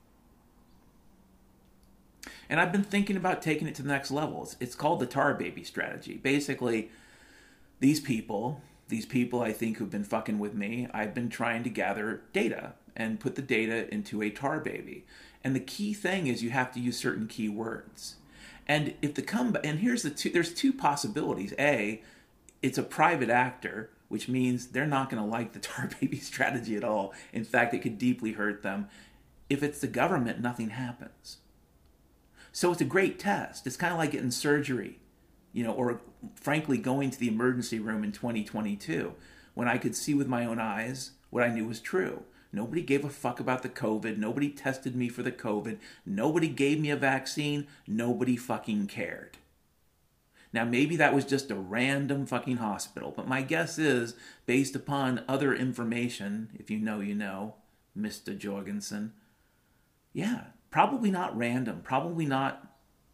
And I've been thinking about taking it to the next level. It's called the tar baby strategy. Basically, these people I think who've been fucking with me, I've been trying to gather data and put the data into a tar baby. And the key thing is you have to use certain keywords. And there's two possibilities. A, it's a private actor, which means they're not going to like the tar baby strategy at all. In fact, it could deeply hurt them. If it's the government, nothing happens. So it's a great test. It's kind of like getting surgery, or frankly going to the emergency room in 2022 when I could see with my own eyes what I knew was true. Nobody gave a fuck about the COVID. Nobody tested me for the COVID. Nobody gave me a vaccine. Nobody fucking cared. Now, maybe that was just a random fucking hospital, but my guess is, based upon other information, if you know, Mr. Jorgensen, yeah, probably not random, probably not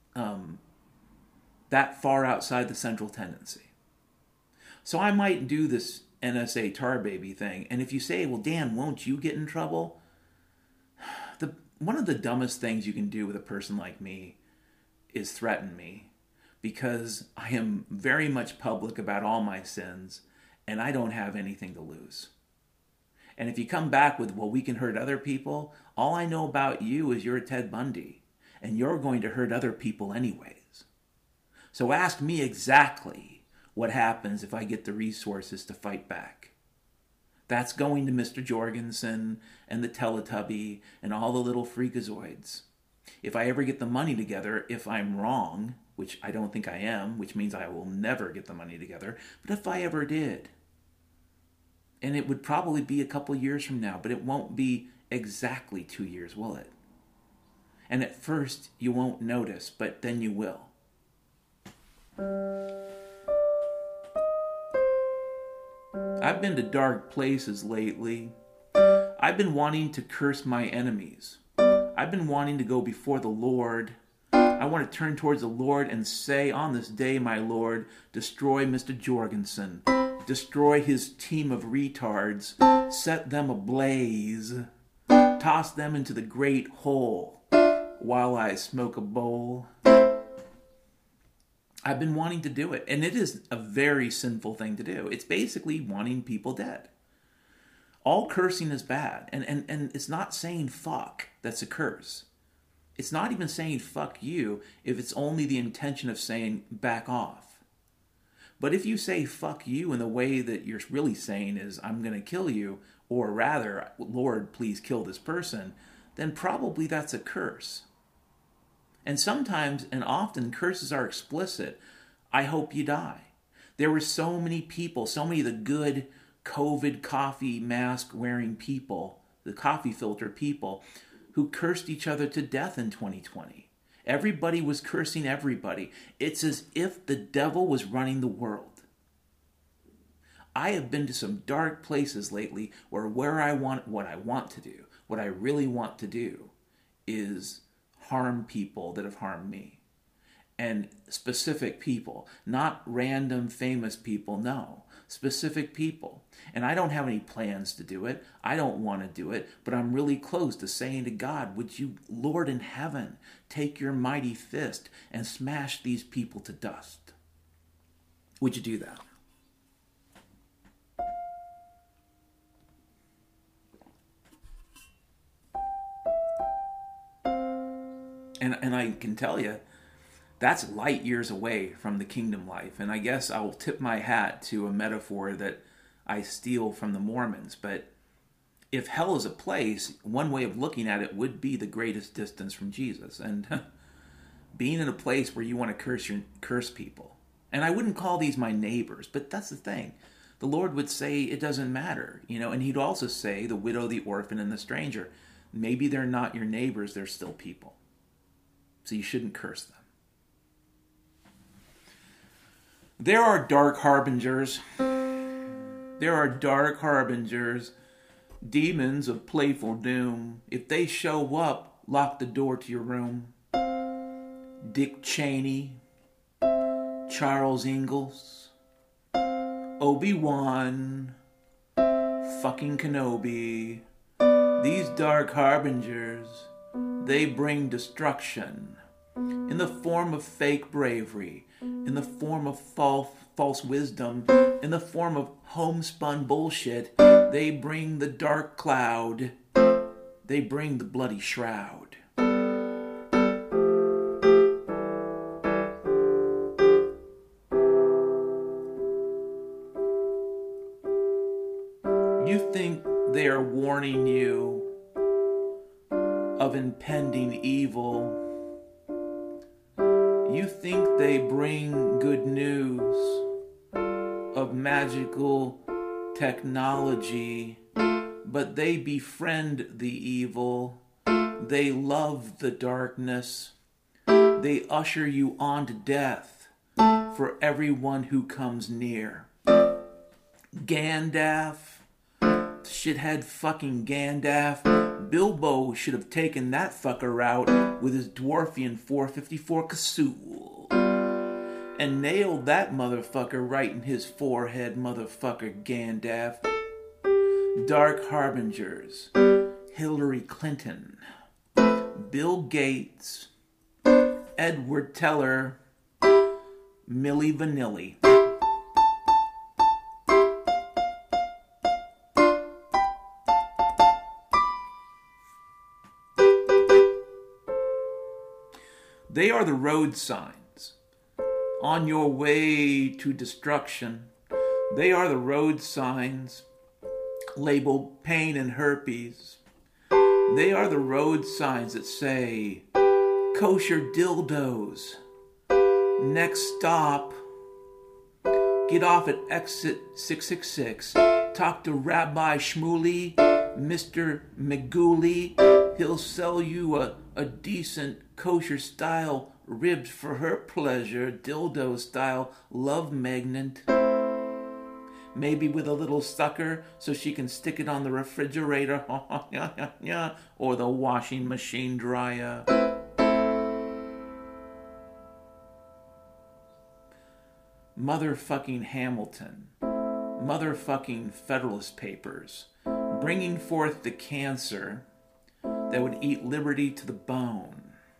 that far outside the central tendency. So I might do this NSA tar baby thing, and if you say, well, Dan, won't you get in trouble? One of the dumbest things you can do with a person like me is threaten me, because I am very much public about all my sins, and I don't have anything to lose. And if you come back with, well, we can hurt other people, all I know about you is you're a Ted Bundy, and you're going to hurt other people anyways. So ask me exactly what happens if I get the resources to fight back. That's going to Mr. Jorgensen and the Teletubby and all the little freakazoids. If I ever get the money together, if I'm wrong, which I don't think I am, which means I will never get the money together, but if I ever did, and it would probably be a couple years from now, but it won't be exactly 2 years, will it? And at first, you won't notice, but then you will. I've been to dark places lately. I've been wanting to curse my enemies. I've been wanting to go before the Lord. I want to turn towards the Lord and say, on this day, my Lord, destroy Mr. Jorgensen. Destroy his team of retards. Set them ablaze. Toss them into the great hole while I smoke a bowl. I've been wanting to do it, and it is a very sinful thing to do. It's basically wanting people dead. All cursing is bad, and it's not saying fuck that's a curse. It's not even saying fuck you if it's only the intention of saying back off. But if you say fuck you in the way that you're really saying is I'm going to kill you, or rather, Lord, please kill this person, then probably that's a curse. And sometimes and often curses are explicit. I hope you die. There were so many people, so many of the good COVID coffee mask wearing people, the coffee filter people, who cursed each other to death in 2020. Everybody was cursing everybody. It's as if the devil was running the world. I have been to some dark places lately where what I want to do, what I really want to do is harm people that have harmed me. And specific people, not random famous people, no. specific people. And I don't have any plans to do it. I don't want to do it, but I'm really close to saying to God, would you, Lord in heaven, take your mighty fist and smash these people to dust? Would you do that? And I can tell you, that's light years away from the kingdom life. And I guess I will tip my hat to a metaphor that I steal from the Mormons. But if hell is a place, one way of looking at it would be the greatest distance from Jesus. And being in a place where you want to curse people. And I wouldn't call these my neighbors, but that's the thing. The Lord would say it doesn't matter, and he'd also say the widow, the orphan, and the stranger. Maybe they're not your neighbors, they're still people. So you shouldn't curse them. There are dark harbingers. There are dark harbingers, demons of playful doom. If they show up, lock the door to your room. Dick Cheney, Charles Ingalls, Obi-Wan, fucking Kenobi. These dark harbingers, they bring destruction in the form of fake bravery, in the form of false wisdom, in the form of homespun bullshit. They bring the dark cloud. They bring the bloody shroud. You think they are warning you of impending evil. You think they bring good news of magical technology, but they befriend the evil. They love the darkness. They usher you on to death for everyone who comes near. Gandalf, shithead fucking Gandalf. Bilbo should have taken that fucker out with his dwarfian 454 Kasul and nailed that motherfucker right in his forehead, motherfucker Gandalf. Dark harbingers, Hillary Clinton, Bill Gates, Edward Teller, Milli Vanilli. They are the road signs on your way to destruction. They are the road signs labeled pain and herpes. They are the road signs that say kosher dildos. Next stop, get off at exit 666. Talk to Rabbi Shmuley, Mr. Meguli. He'll sell you a decent kosher style ribs for her pleasure, dildo style love magnet. Maybe with a little sucker so she can stick it on the refrigerator or the washing machine dryer. Motherfucking Hamilton. Motherfucking Federalist Papers. Bringing forth the cancer that would eat liberty to the bone.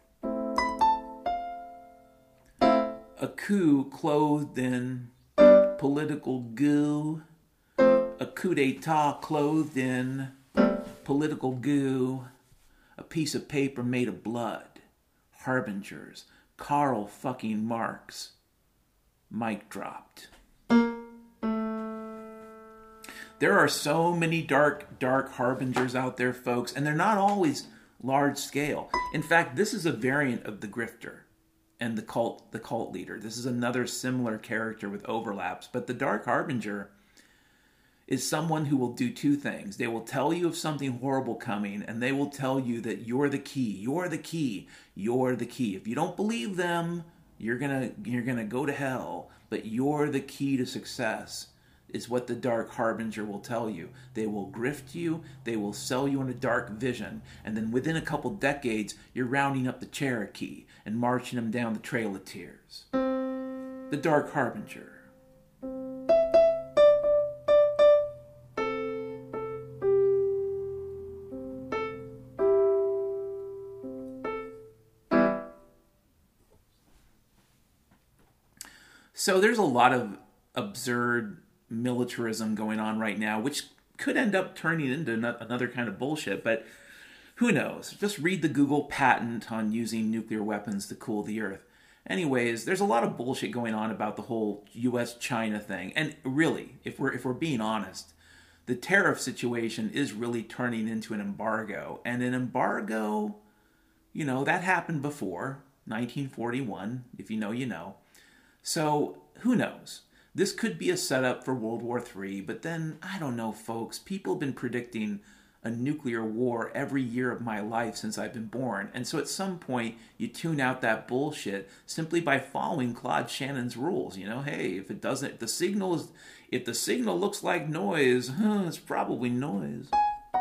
A coup clothed in political goo. A coup d'etat clothed in political goo. A piece of paper made of blood. Harbingers. Karl fucking Marx. Mic dropped. There are so many dark harbingers out there, folks, and they're not always large scale. In fact, this is a variant of the grifter and the cult leader. This is another similar character with overlaps, but the dark harbinger is someone who will do two things. They will tell you of something horrible coming, and they will tell you that you're the key. You're the key. You're the key. If you don't believe them, you're gonna go to hell, but you're the key to success. Is what the dark harbinger will tell you. They will grift you, they will sell you on a dark vision, and then within a couple decades, you're rounding up the Cherokee and marching them down the Trail of Tears. The dark harbinger. So there's a lot of absurd militarism going on right now, which could end up turning into another kind of bullshit, but who knows? Just read the Google patent on using nuclear weapons to cool the earth. Anyways, there's a lot of bullshit going on about the whole US-China thing. And really, if we're being honest, the tariff situation is really turning into an embargo. And an embargo, that happened before, 1941. If you know, you know. So, who knows? This could be a setup for World War III, but then, I don't know, folks. People have been predicting a nuclear war every year of my life since I've been born. And so at some point, you tune out that bullshit simply by following Claude Shannon's rules. Hey, if the signal looks like noise, it's probably noise.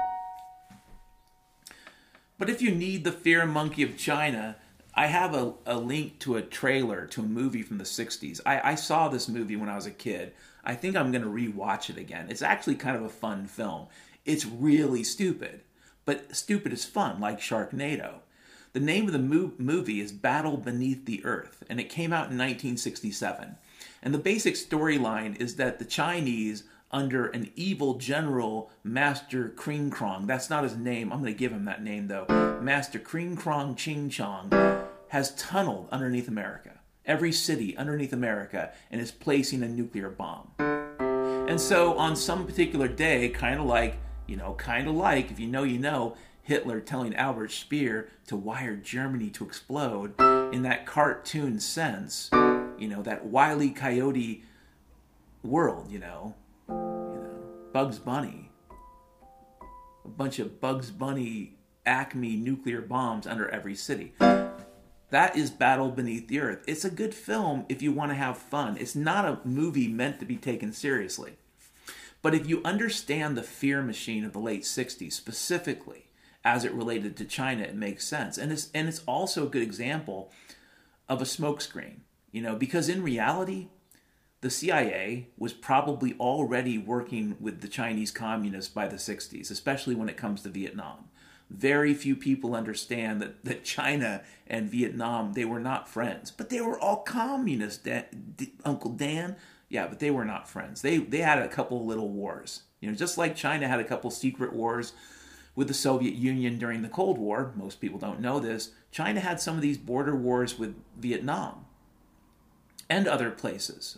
But if you need the fear monkey of China, I have a link to a trailer to a movie from the 60s. I saw this movie when I was a kid. I think I'm going to rewatch it again. It's actually kind of a fun film. It's really stupid, but stupid is fun, like Sharknado. The name of the movie is Battle Beneath the Earth, and it came out in 1967. And the basic storyline is that the Chinese, under an evil general, Master Kring Krong, that's not his name, I'm going to give him that name though, Master Kring Krong Ching Chong, has tunneled underneath America, every city underneath America, and is placing a nuclear bomb. And so on some particular day, kind of like, if you know, you know, Hitler telling Albert Speer to wire Germany to explode in that cartoon sense, that Wile E. Coyote world, Bugs Bunny. A bunch of Bugs Bunny Acme nuclear bombs under every city. That is Battle Beneath the Earth. It's a good film if you want to have fun. It's not a movie meant to be taken seriously. But if you understand the fear machine of the late 60s, specifically as it related to China, it makes sense. And it's also a good example of a smokescreen, because in reality, the CIA was probably already working with the Chinese communists by the 60s, especially when it comes to Vietnam. Very few people understand that China and Vietnam, they were not friends. But they were all communists, Uncle Dan. Yeah, but they were not friends. They had a couple little wars. Just like China had a couple secret wars with the Soviet Union during the Cold War. Most people don't know this. China had some of these border wars with Vietnam and other places.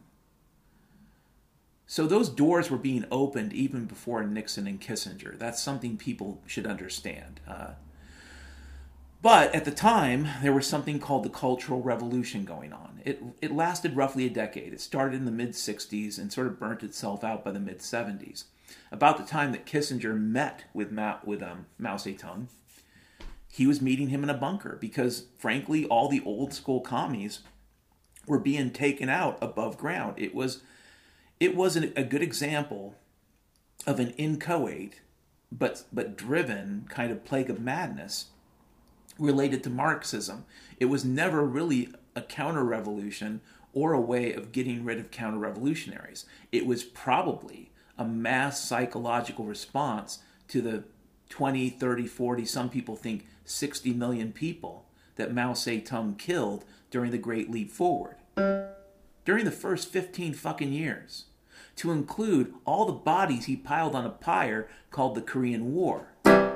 So those doors were being opened even before Nixon and Kissinger. That's something people should understand. But at the time, there was something called the Cultural Revolution going on. It lasted roughly a decade. It started in the mid-60s and sort of burnt itself out by the mid-70s. About the time that Kissinger met with Mao Zedong, he was meeting him in a bunker because, frankly, all the old-school commies were being taken out above ground. It was a good example of an inchoate but driven kind of plague of madness related to Marxism. It was never really a counter-revolution or a way of getting rid of counter-revolutionaries. It was probably a mass psychological response to the 20, 30, 40, some people think 60 million people that Mao Zedong killed during the Great Leap Forward. During the first 15 fucking years. To include all the bodies he piled on a pyre called the Korean War.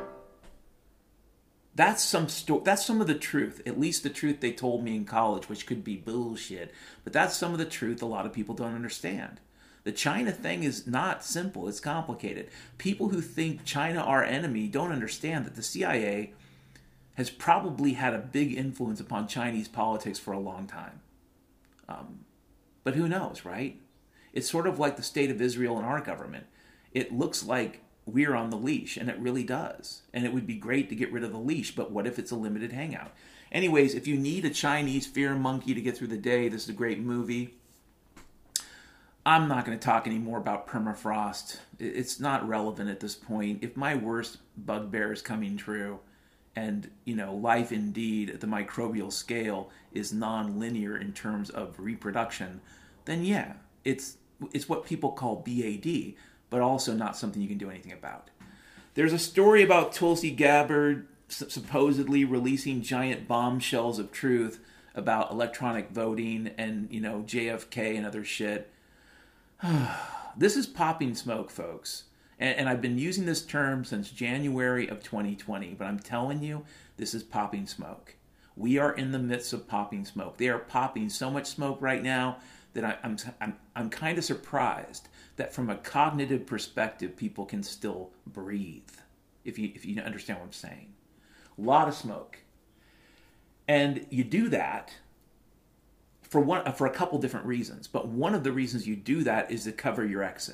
That's some of the truth, at least the truth they told me in college, which could be bullshit. But that's some of the truth a lot of people don't understand. The China thing is not simple, it's complicated. People who think China our enemy don't understand that the CIA has probably had a big influence upon Chinese politics for a long time. But who knows, right? It's sort of like the state of Israel and our government. It looks like we're on the leash, and it really does. And it would be great to get rid of the leash, but what if it's a limited hangout? Anyways, if you need a Chinese fear monkey to get through the day, this is a great movie. I'm not going to talk anymore about permafrost. It's not relevant at this point. If my worst bugbear is coming true, and, life indeed at the microbial scale is non-linear in terms of reproduction, then yeah, it's what people call BAD, but also not something you can do anything about. There's a story about Tulsi Gabbard supposedly releasing giant bombshells of truth about electronic voting and, JFK and other shit. This is popping smoke, folks. And I've been using this term since January of 2020, but I'm telling you, this is popping smoke. We are in the midst of popping smoke. They are popping so much smoke right now that I'm kind of surprised that from a cognitive perspective, people can still breathe. If you understand what I'm saying, a lot of smoke, and you do that for a couple different reasons. But one of the reasons you do that is to cover your exit.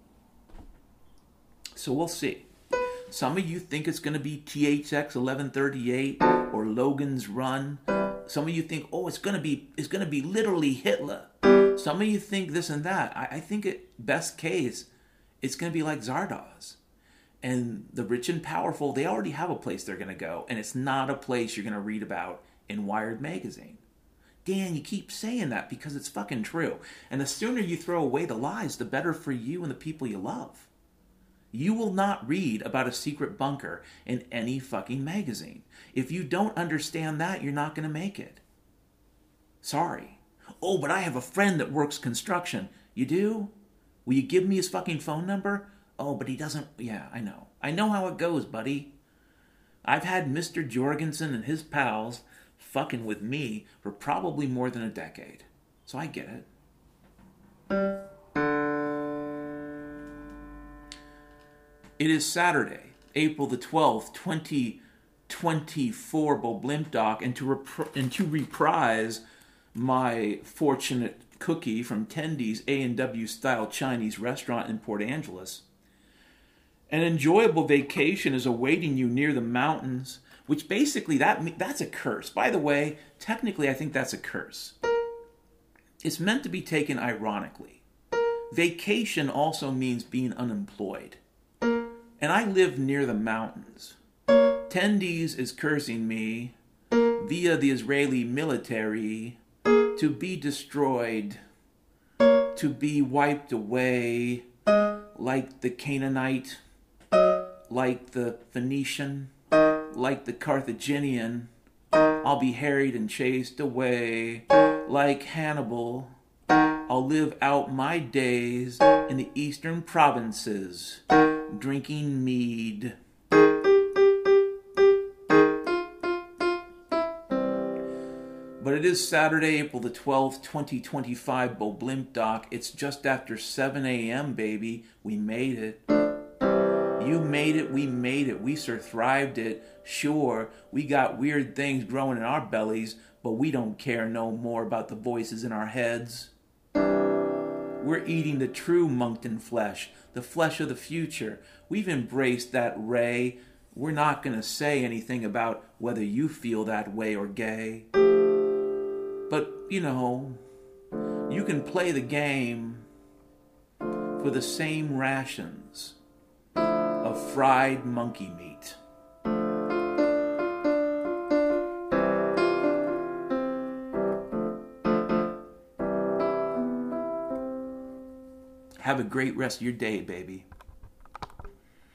So we'll see. Some of you think it's going to be THX 1138 or Logan's Run. Some of you think, oh, it's going to be literally Hitler. Some of you think this and that. I think best case, it's going to be like Zardoz. And the rich and powerful, they already have a place they're going to go. And it's not a place you're going to read about in Wired magazine. Dan, you keep saying that because it's fucking true. And the sooner you throw away the lies, the better for you and the people you love. You will not read about a secret bunker in any fucking magazine. If you don't understand that, you're not going to make it. Sorry. Oh, but I have a friend that works construction. You do? Will you give me his fucking phone number? Oh, but he doesn't. Yeah, I know. I know how it goes, buddy. I've had Mr. Jorgensen and his pals fucking with me for probably more than a decade. So I get it. It is Saturday, April the 12th, 2024, Bo Blimp Doc, and to reprise my fortunate cookie from Tendy's A&W style Chinese restaurant in Port Angeles. An enjoyable vacation is awaiting you near the mountains, which basically that's a curse. By the way, technically I think that's a curse. It's meant to be taken ironically. Vacation also means being unemployed. And I live near the mountains. Tendy's is cursing me via the Israeli military to be destroyed, to be wiped away like the Canaanite, like the Phoenician, like the Carthaginian. I'll be harried and chased away like Hannibal. I'll live out my days in the eastern provinces, drinking mead. But it is Saturday, April the 12th, 2025, Bo Blimp Doc. It's just after 7 a.m., baby. We made it. You made it, we made it. We survived it. Sure, we got weird things growing in our bellies, but we don't care no more about the voices in our heads. We're eating the true Moncton flesh, the flesh of the future. We've embraced that ray. We're not going to say anything about whether you feel that way or gay. But, you can play the game for the same rations of fried monkey meat. Have a great rest of your day, baby.